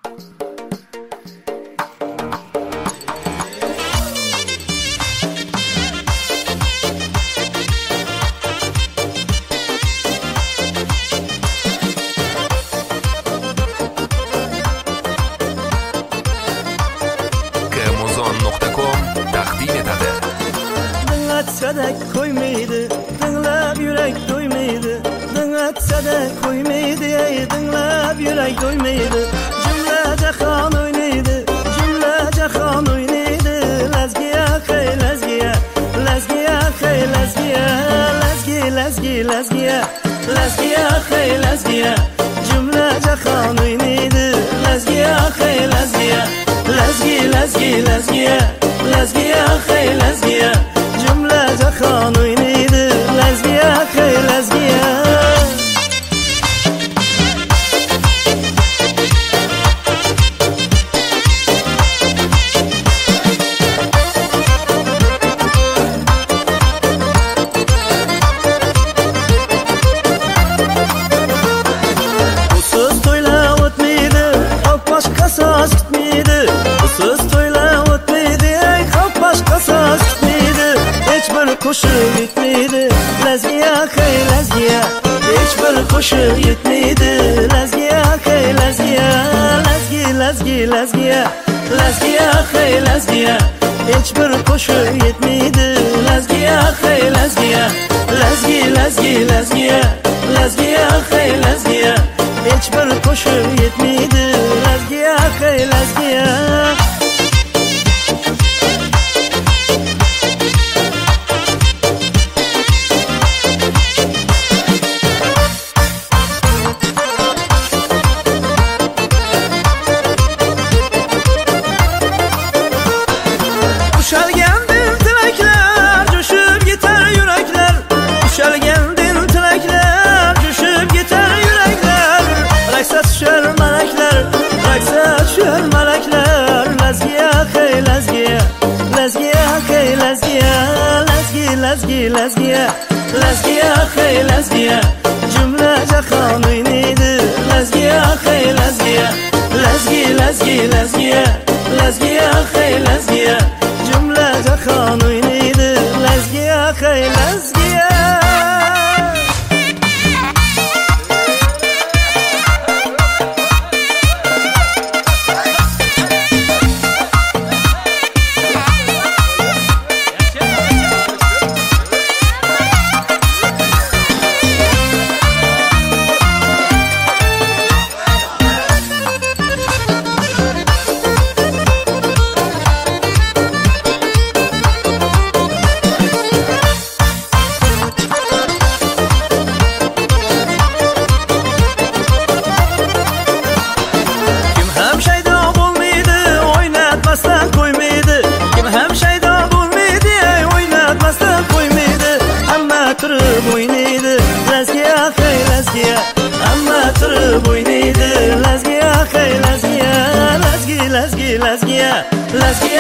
Dinletsa koymaydı, dinlep yürek doymaydı. Dinletsa da koymaydı, dinlep yürek doymaydı. Cümle cahan oynaydı, cümle cahan oynaydı. Lezgiye hey lezgiye, lezgiye hey lezgiye, lezgi lezgi lezgiye, lezgiye hey lezgiye. Cümle cahan oynaydı, lezgiye hey lezgiye, lezgi lezgi lezgiye, lezgiye hey lezgiye. Cümle cahan oynaydı, lezgiye hey lezgiye. Usuz toyla o'tmaydi, xalq boshqa so'z kutmaydi. Usuz toyla o'tmaydi, xalq boshqa so'z kutmaydi. Hiçbir qo'shiq yetmaydi, lezgiye hey lezgiye. Hiçbir qo'shiq yetmaydi, lezgiye hey lezgiye. Lezgi lezgi lezgiye, lezgiye hey lezgiye. Hiçbir qo'shiq yetmaydi, lezgiye hey lezgiye. Lezgi lezgi lezgiye, lezgiye hey lezgiye. Hiçbir qo'shiq yetmaydi, lezgiye hey lezgiye. Uşalgendin tilekler, coşup gitar yürekler. Uşalgendin tilekler, coşup gitar yürekler. Raksa düşer melekler, raksa düşer melekler. Lezgiye hey lezgiye, lezgiye hey lezgiye. Lezgi lezgi lezgiye, lezgiye hey lezgiye. Cümle cahan oynaydı, lezgiye hey lezgiye. Lezgi lezgi lezgiye, lezgiye hey lezgiye. Cümle cahan oynaydı, lezgiye hey lezgiye. Tırıp oynaydı, lezgiye hey lezgiye. Amma tırıp oynaydı, lezgiye hey lezgiye. Lezgi lezgi lezgiye, lezgiye